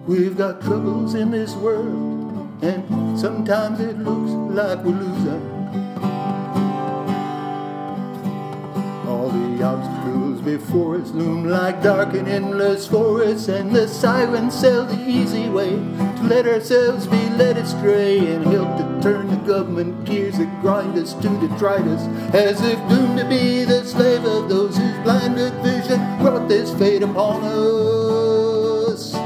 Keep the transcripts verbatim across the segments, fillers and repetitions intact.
We've got troubles in this world, and sometimes it looks like we're losing. All the obstacles before us loom like dark and endless forests, and the sirens sell the easy way to let ourselves be led astray and help to turn the government gears that grind us to detritus, as if doomed to be the slave of those whose blinded vision brought this fate upon us.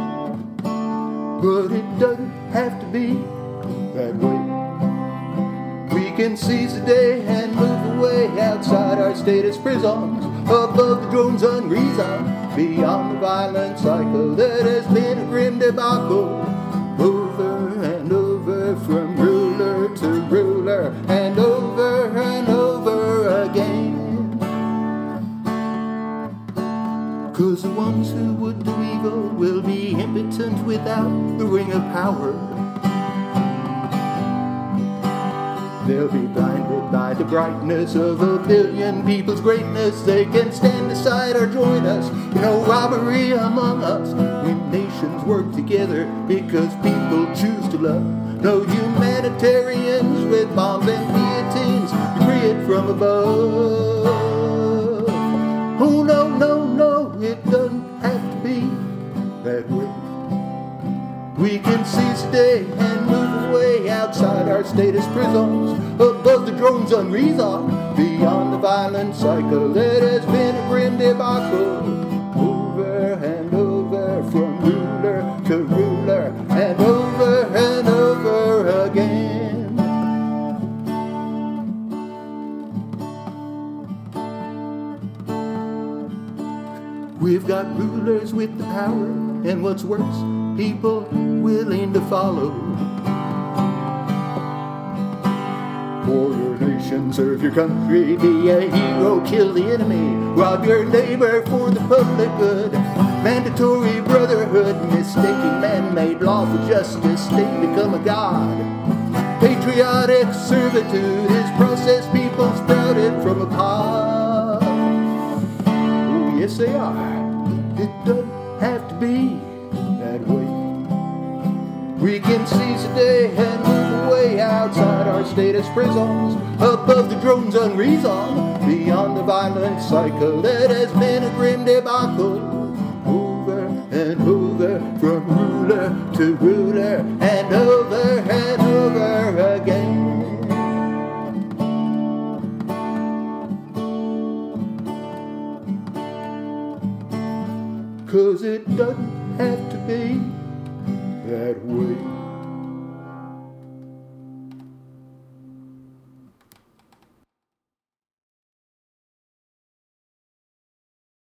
But it doesn't have to be that way. We can seize the day and move away outside our status prisons, above the drones unreason, beyond the violent cycle that has been a grim debacle, over and over from ruler to ruler, and over and over again. 'Cause the ones who would do evil will be impotent without the ring of power. They'll be blinded by the brightness of a billion people's greatness. They can stand aside or join us, no robbery among us. When nations work together because people choose to love, no humanitarians with bombs and guillotines decree it from above. Oh no, no, no, it doesn't have to be that way. We can seize the day and move away outside our status prisons, above the drones unreason, beyond the violent cycle that has been a grim debacle, over and over from ruler to ruler, and over and over again. We've got rulers with the power, and what's worse, people willing to follow. Warrior nation, serve your country, be a hero, kill the enemy, rob your neighbor for the public good. Mandatory brotherhood, mistaking man-made law for justice, state become a god. Patriotic servitude is processed people sprouted from a pod. Oh yes they are, it doesn't have to be that way. We can seize the day and move away outside our status prisons, above the drones unreason, beyond the violent cycle that has been a grim debacle, over and over from ruler to ruler, and over and over again. 'Cause it doesn't have to be that way.